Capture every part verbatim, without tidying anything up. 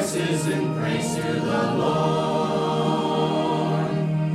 voices in praise to the Lord.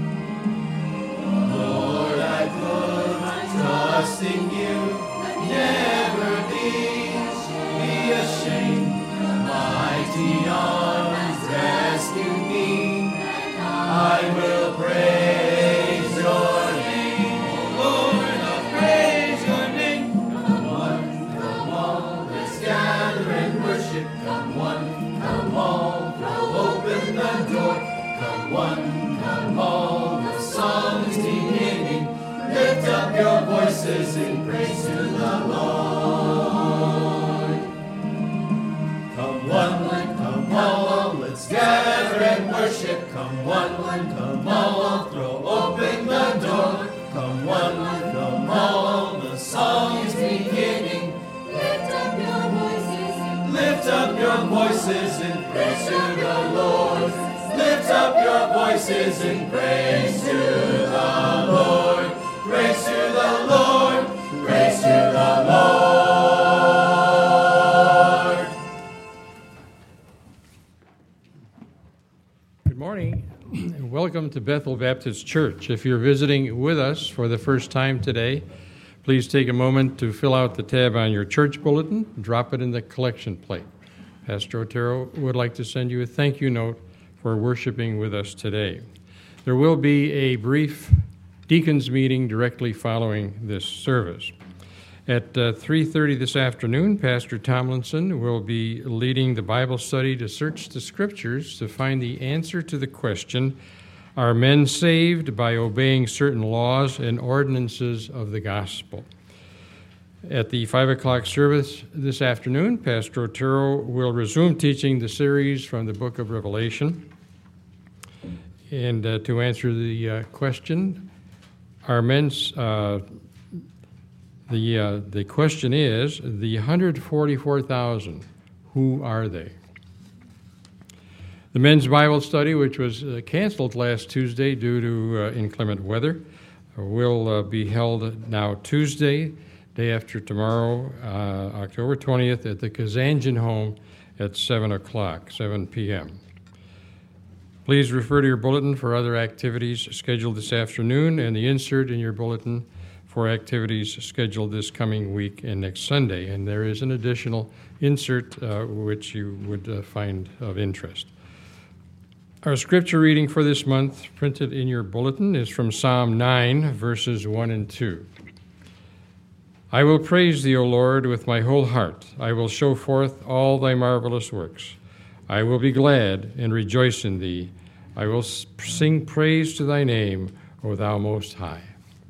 Lord, I put my trust in you, never be, be ashamed. The mighty arms rescue me. I will praise your name, oh Lord, I'll praise your name. Come one, come all, let's gather and worship. Come one, come all, throw open the door. Come one, come all, the song is beginning. Lift up your voices in praise to the Lord. Come one, come all, let's gather and worship. Come one, come all, throw open the door. Come one, come all, the song is beginning. Lift up your voices in Lift up your voices in praise to the Lord. Lift up your voices in praise to the Lord. Praise to the Lord. Praise to the Lord. Good morning and welcome to Bethel Baptist Church. If you're visiting with us for the first time today, please take a moment to fill out the tab on your church bulletin and drop it in the collection plate. Pastor Otero would like to send you a thank you note for worshiping with us today. There will be a brief deacons meeting directly following this service. At uh, three thirty this afternoon, Pastor Tomlinson will be leading the Bible study to search the Scriptures to find the answer to the question, are men saved by obeying certain laws and ordinances of the gospel? At the five o'clock service this afternoon, Pastor Otero will resume teaching the series from the book of Revelation. And uh, to answer the uh, question, are men, uh, the, uh, the question is, the one hundred forty-four thousand, who are they? The men's Bible study, which was uh, canceled last Tuesday due to uh, inclement weather, will uh, be held now Tuesday, day after tomorrow, uh, October twentieth, at the Kazanjian home at seven o'clock, seven p.m. Please refer to your bulletin for other activities scheduled this afternoon and the insert in your bulletin for activities scheduled this coming week and next Sunday. And there is an additional insert uh, which you would uh, find of interest. Our scripture reading for this month, printed in your bulletin, is from Psalm nine, verses one and two. I will praise thee, O Lord, with my whole heart. I will show forth all thy marvelous works. I will be glad and rejoice in thee. I will sing praise to thy name, O thou most high.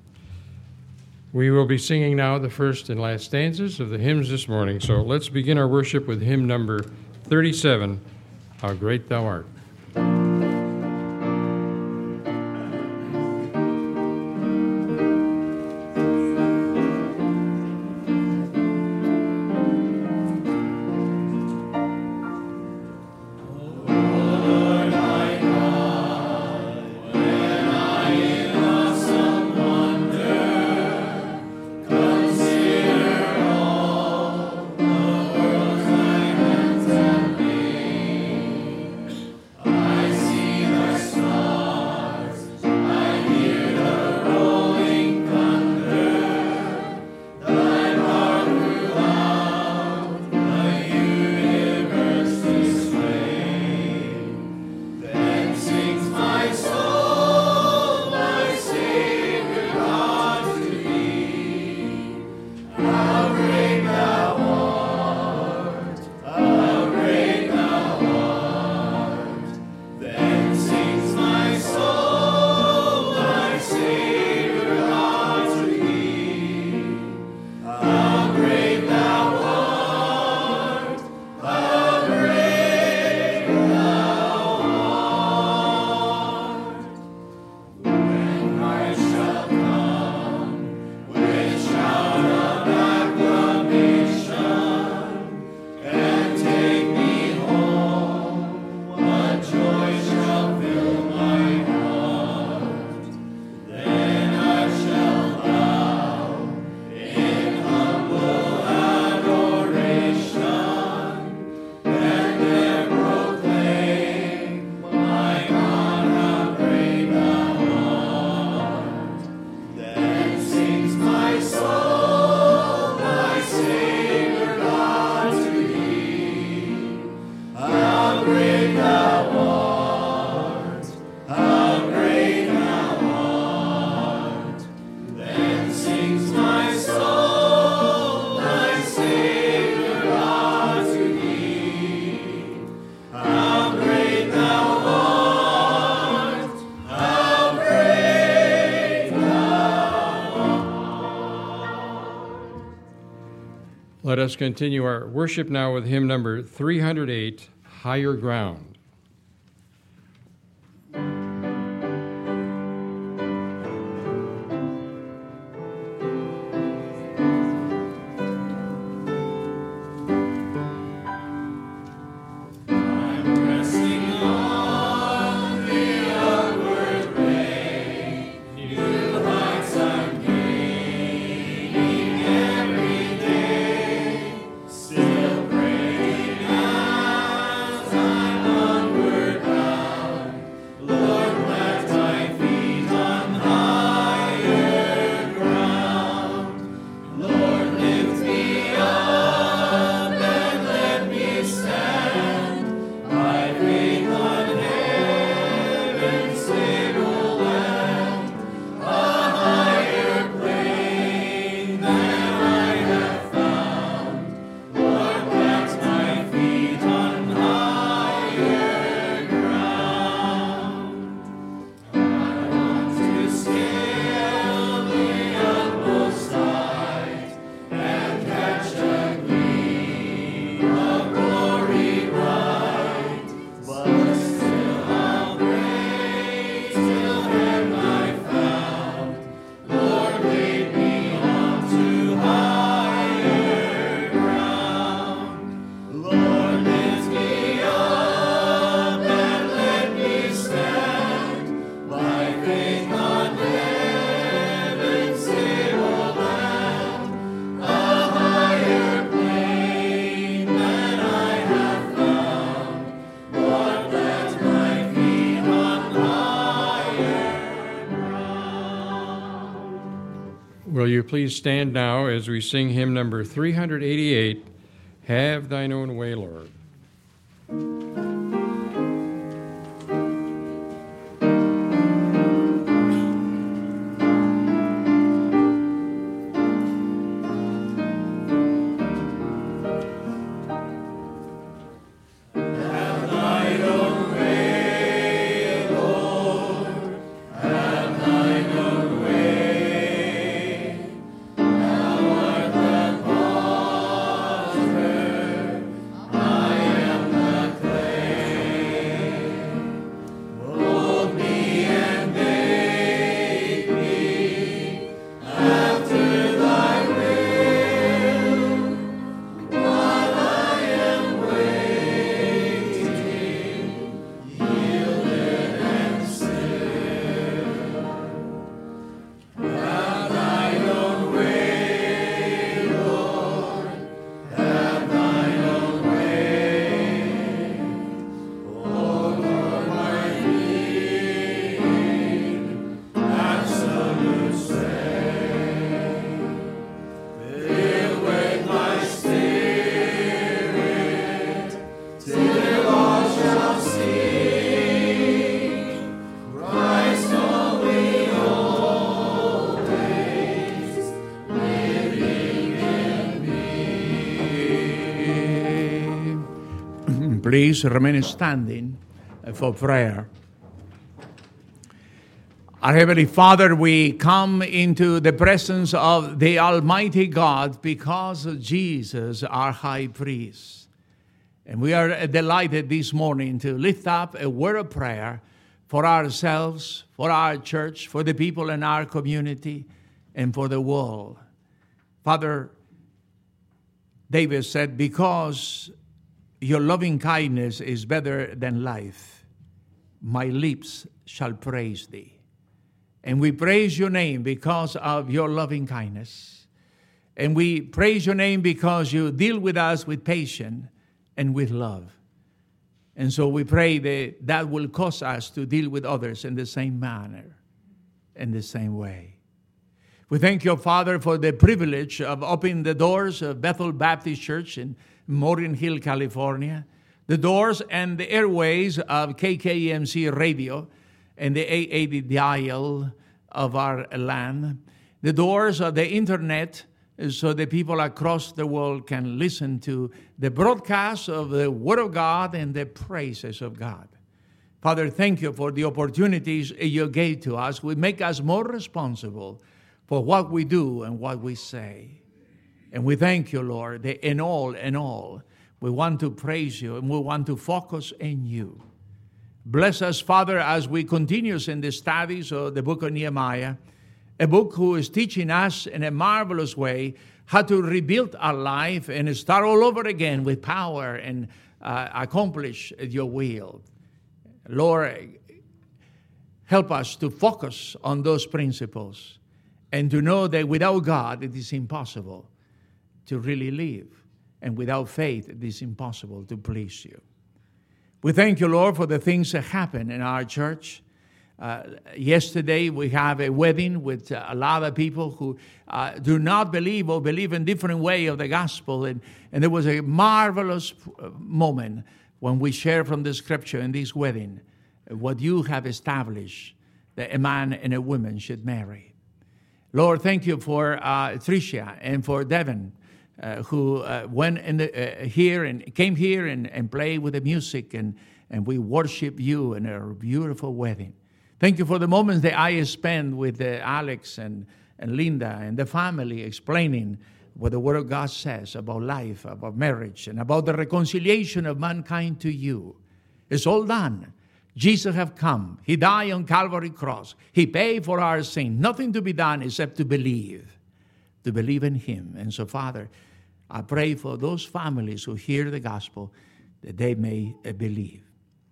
We will be singing now the first and last stanzas of the hymns this morning. So let's begin our worship with hymn number thirty-seven, How Great Thou Art. Let us continue our worship now with hymn number three hundred eight, Higher Ground. Will you please stand now as we sing hymn number three hundred eighty-eight, Have Thine Own Way, Lord. Please remain standing for prayer. Our Heavenly Father, we come into the presence of the Almighty God because of Jesus, our High Priest. And we are delighted this morning to lift up a word of prayer for ourselves, for our church, for the people in our community, and for the world. Father, David said, because your loving kindness is better than life, my lips shall praise thee. And we praise your name because of your loving kindness. And we praise your name because you deal with us with patience and with love. And so we pray that that will cause us to deal with others in the same manner, in the same way. We thank you, Father, for the privilege of opening the doors of Bethel Baptist Church in Morgan Hill, California, the doors and the airways of K K M C radio and the eight eighty dial of our land, the doors of the internet so the people across the world can listen to the broadcast of the Word of God and the praises of God. Father, thank you for the opportunities you gave to us. We make us more responsible for what we do and what we say. And we thank you, Lord, that in all, in all, we want to praise you and we want to focus in you. Bless us, Father, as we continue in the studies of the book of Nehemiah, a book who is teaching us in a marvelous way how to rebuild our life and start all over again with power and uh, accomplish your will. Lord, help us to focus on those principles and to know that without God it is impossible to really live. And without faith, it is impossible to please you. We thank you, Lord, for the things that happen in our church. Uh, yesterday, we have a wedding with uh, a lot of people who uh, do not believe or believe in different way of the gospel. And, and there was a marvelous moment when we share from the scripture in this wedding what you have established, that a man and a woman should marry. Lord, thank you for uh, Tricia and for Devin, Uh, who uh, went in the, uh, here and came here and, and played with the music, and, and we worship you in our beautiful wedding. Thank you for the moments that I spent with uh, Alex and, and Linda and the family, explaining what the Word of God says about life, about marriage, and about the reconciliation of mankind to you. It's all done. Jesus have come. He died on Calvary cross. He paid for our sin. Nothing to be done except to believe, to believe in him. And so, Father, I pray for those families who hear the gospel that they may uh, believe.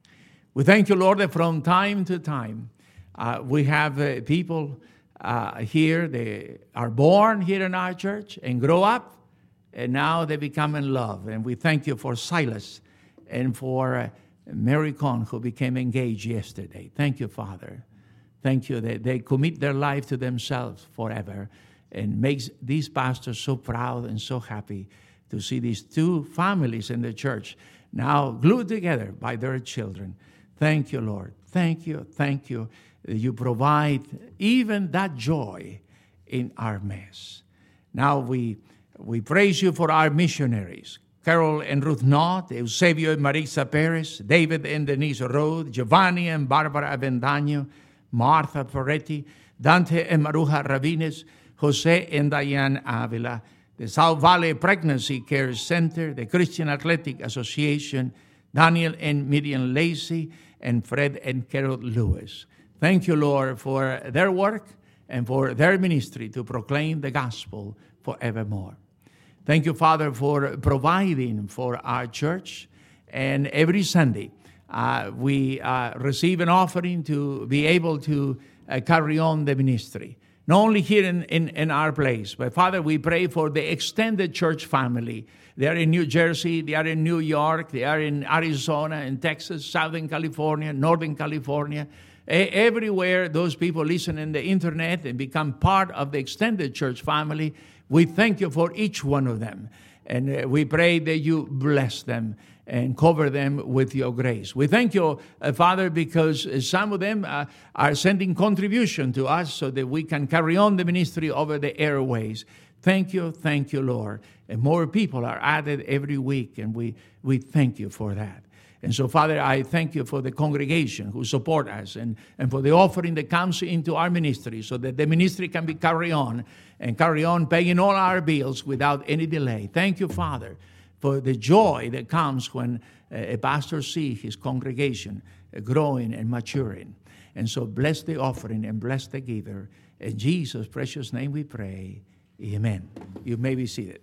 We thank you, Lord, that from time to time uh, we have uh, people uh, here, they are born here in our church and grow up, and now they become in love. And we thank you for Silas and for uh, Mary Con, who became engaged yesterday. Thank you, Father. Thank you that they commit their life to themselves forever, and makes these pastors so proud and so happy to see these two families in the church now glued together by their children. Thank you, Lord. Thank you, thank you. You provide even that joy in our mess. Now we we praise you for our missionaries, Carol and Ruth Knott, Eusebio and Marisa Perez, David and Denise Rode, Giovanni and Barbara Avendaño, Martha Ferretti, Dante and Maruja Ravines, Jose and Diane Avila, the South Valley Pregnancy Care Center, the Christian Athletic Association, Daniel and Midian Lacey, and Fred and Carol Lewis. Thank you, Lord, for their work and for their ministry to proclaim the gospel forevermore. Thank you, Father, for providing for our church. And every Sunday, uh, we uh, receive an offering to be able to uh, carry on the ministry. Not only here in, in, in our place, but Father, we pray for the extended church family. They are in New Jersey, they are in New York, they are in Arizona, in Texas, Southern California, Northern California. E- everywhere those people listen in the internet and become part of the extended church family, we thank you for each one of them. And uh, we pray that you bless them and cover them with your grace. We thank you, uh, Father, because uh, some of them uh, are sending contribution to us so that we can carry on the ministry over the airways. Thank you, thank you, Lord. And more people are added every week, and we, we thank you for that. And so, Father, I thank you for the congregation who support us, and, and for the offering that comes into our ministry so that the ministry can be carried on and carry on paying all our bills without any delay. Thank you, Father, for the joy that comes when a pastor sees his congregation growing and maturing. And so bless the offering and bless the giver. In Jesus' precious name we pray. Amen. You may be seated.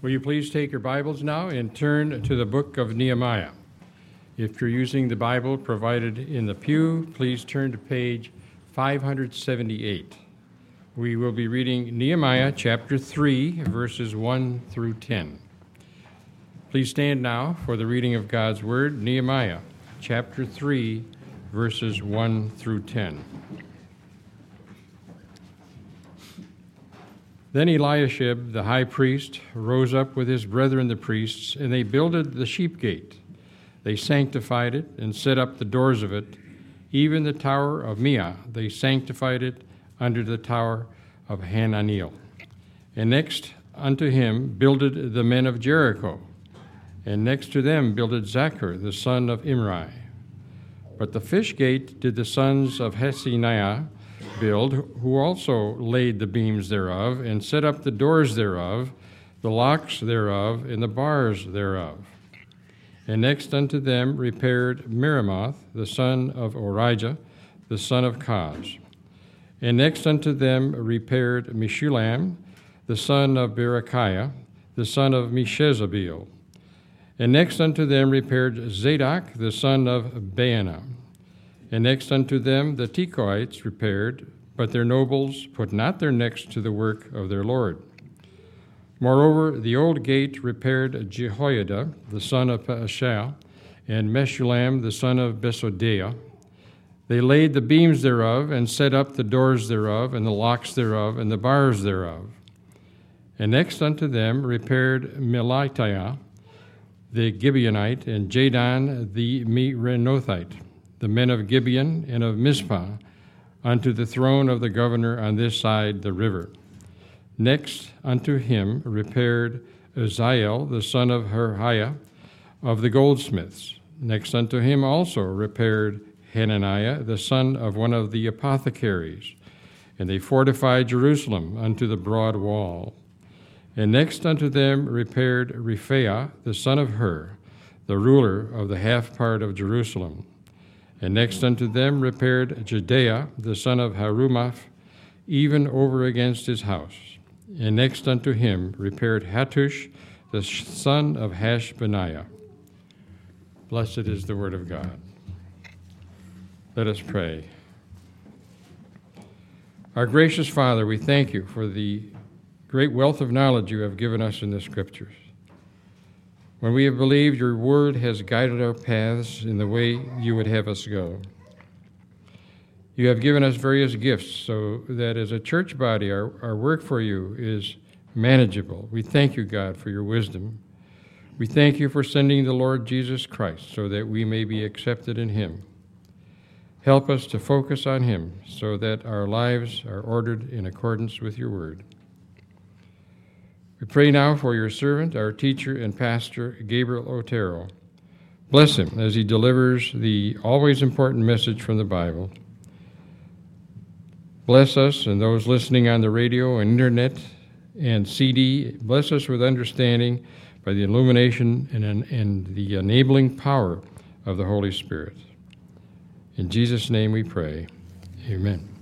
Will you please take your Bibles now and turn to the book of Nehemiah? If you're using the Bible provided in the pew, please turn to page five seventy-eight. We will be reading Nehemiah chapter three, verses one through ten. Please stand now for the reading of God's Word, Nehemiah chapter three, verses one through ten. Then Eliashib, the high priest, rose up with his brethren the priests, and they builded the sheep gate. They sanctified it and set up the doors of it, even the tower of Meah. They sanctified it under the tower of Hananiel. And next unto him builded the men of Jericho, and next to them builded Zachar, the son of Imri. But the fish gate did the sons of Heseniah build, who also laid the beams thereof, and set up the doors thereof, the locks thereof, and the bars thereof. And next unto them repaired Meremoth, the son of Orijah, the son of Koz. And next unto them repaired Meshulam, the son of Berechiah, the son of Meshezabeel. And next unto them repaired Zadok, the son of Baana. And next unto them the Tekoites repaired, but their nobles put not their necks to the work of their Lord. Moreover, the old gate repaired Jehoiada, the son of Paashah, and Meshulam, the son of Besodeiah. They laid the beams thereof, and set up the doors thereof, and the locks thereof, and the bars thereof. And next unto them repaired Melatiah, the Gibeonite, and Jadon the Meronothite, the men of Gibeon and of Mizpah, unto the throne of the governor on this side the river. Next unto him repaired Uzziel, the son of Harhiah, of the goldsmiths. Next unto him also repaired Hananiah, the son of one of the apothecaries. And they fortified Jerusalem unto the broad wall. And next unto them repaired Rephaiah, the son of Hur, the ruler of the half part of Jerusalem. And next unto them repaired Jedaiah, the son of Harumaph, even over against his house. And next unto him repaired Hattush, the son of Hashbaniah. Blessed is the word of God. Let us pray. Our gracious Father, we thank you for the great wealth of knowledge you have given us in the Scriptures. When we have believed, your word has guided our paths in the way you would have us go. You have given us various gifts so that as a church body, our, our work for you is manageable. We thank you, God, for your wisdom. We thank you for sending the Lord Jesus Christ so that we may be accepted in him. Help us to focus on him so that our lives are ordered in accordance with your word. We pray now for your servant, our teacher and pastor, Gabriel Otero. Bless him as he delivers the always important message from the Bible. Bless us and those listening on the radio and internet and C D. Bless us with understanding by the illumination and, and the enabling power of the Holy Spirit. In Jesus' name we pray. Amen.